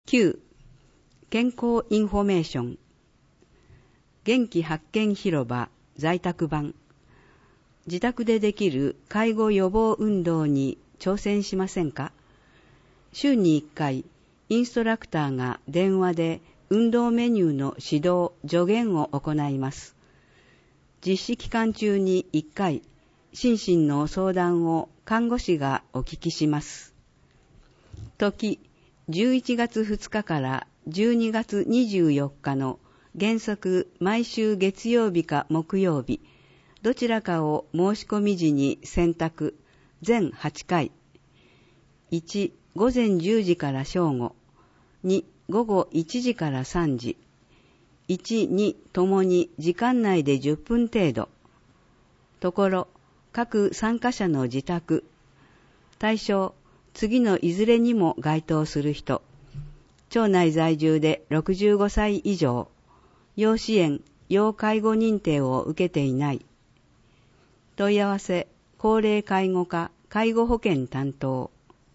9. 健康インフォメーション。元気発見広場在宅版。自宅でできる介護予防運動に挑戦しませんか？週に1回、インストラクターが電話で運動メニューの指導・助言を行います。実施期間中に1回、心身の相談を看護師がお聞きします。時、11月2日から12月24日の原則毎週月曜日か木曜日、どちらかを申し込み時に選択、全8回。1、午前10時から正午。2、午後1時から3時。1、2ともに時間内で10分程度。ところ、各参加者の自宅。対象、次のいずれにも該当する人。町内在住で65歳以上。要支援、要介護認定を受けていない。問い合わせ、高齢介護課、介護保険担当。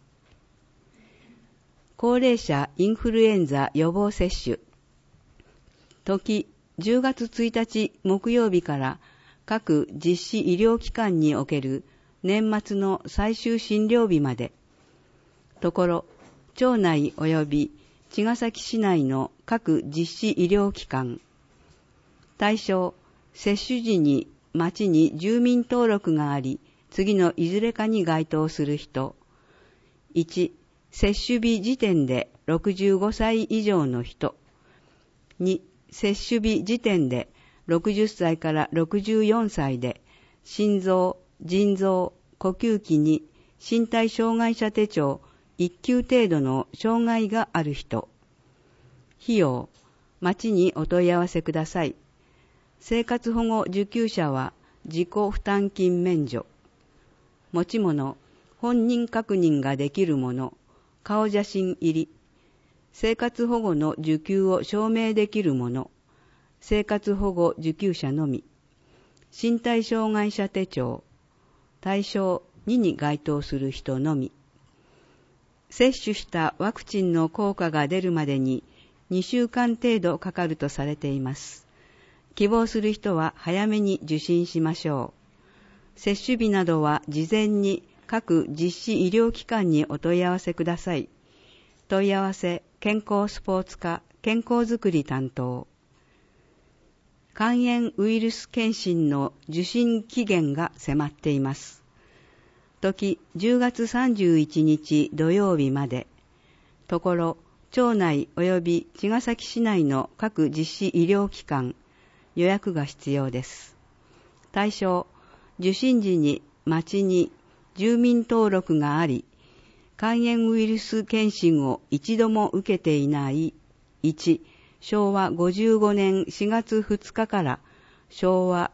高齢者インフルエンザ予防接種。時、10月1日木曜日から各実施医療機関における年末の最終診療日まで。ところ、町内及び茅ヶ崎市内の各実施医療機関。対象、接種時に町に住民登録があり、次のいずれかに該当する人。1、接種日時点で65歳以上の人。2、接種日時点で60歳から64歳で、心臓、腎臓、呼吸器に身体障害者手帳1級程度の障害がある人。費用、町にお問い合わせください。生活保護受給者は自己負担金免除。持ち物、本人確認ができるもの、顔写真入り。生活保護の受給を証明できるもの、生活保護受給者のみ。身体障害者手帳、対象2に該当する人のみ。接種したワクチンの効果が出るまでに2週間程度かかるとされています。希望する人は早めに受診しましょう。接種日などは事前に各実施医療機関にお問い合わせください。問い合わせ、健康スポーツ課、健康づくり担当。肝炎ウイルス検診の受診期限が迫っています。時、10月31日土曜日まで。ところ、町内及び茅ヶ崎市内の各実施医療機関、予約が必要です。対象、受診時に町に住民登録があり、肝炎ウイルス検診を一度も受けていない。1、昭和55年4月2日から昭和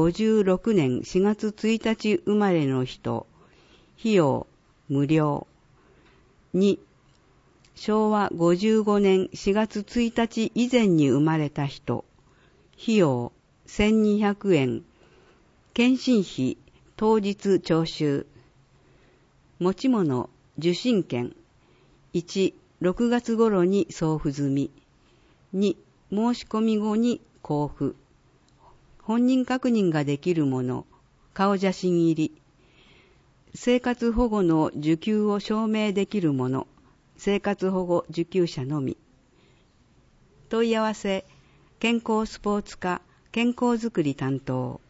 56年4月1日生まれの人。費用、無料。2、昭和55年4月1日以前に生まれた人。費用、1200円。検診費、当日徴収。持ち物、受診券。1、6月頃に送付済み。2、申し込み後に交付。本人確認ができるもの、顔写真入り。生活保護の受給を証明できるもの、生活保護受給者のみ。問い合わせ、健康スポーツ課、健康づくり担当。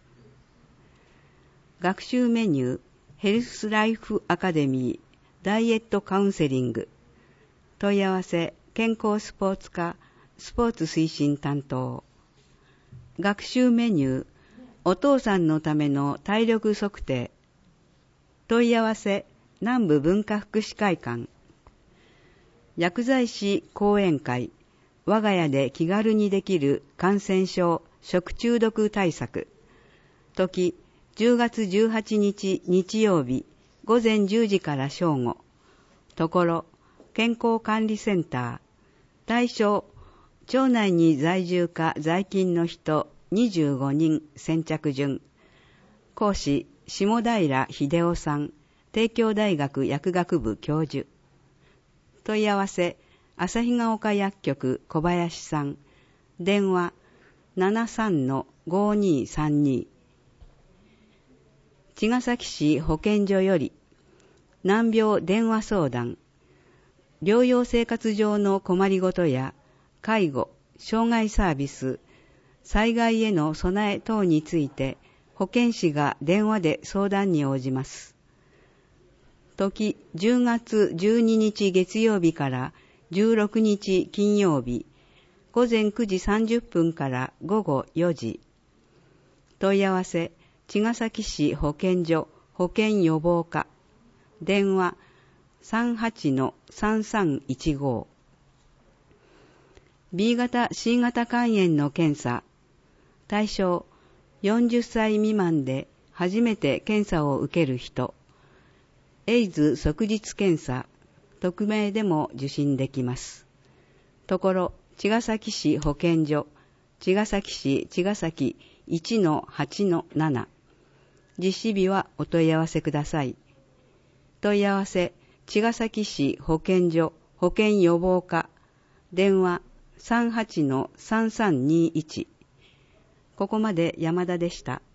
学習メニュー、ヘルスライフアカデミー、ダイエットカウンセリング。問い合わせ、健康スポーツ課、スポーツ推進担当。学習メニュー、お父さんのための体力測定。問い合わせ、南部文化福祉会館。薬剤師講演会、我が家で気軽にできる感染症、食中毒対策。時、10月18日日曜日、午前10時から正午。ところ、健康管理センター。対象、町内に在住か在勤の人25人先着順。講師、下平秀夫さん、帝京大学薬学部教授。問い合わせ、 旭ヶ丘薬局小林さん、電話 73-5232。茅ヶ崎市保健所より難病電話相談、療養生活上の困りごとや介護、障害サービス、災害への備え等について保健師が電話で相談に応じます。時10月12日月曜日から16日金曜日、午前9時30分から午後4時。問い合わせ、茅ヶ崎市保健所保健予防課、電話 38-3315。B 型 C 型肝炎の検査、対象40歳未満で初めて検査を受ける人、エイズ即日検査、匿名でも受診できます。ところ、茅ヶ崎市保健所、茅ヶ崎市茅ヶ崎 1-8-7。実施日はお問い合わせください。問い合わせ、茅ヶ崎市保健所保健予防課、電話 38-3321。ここまで山田でした。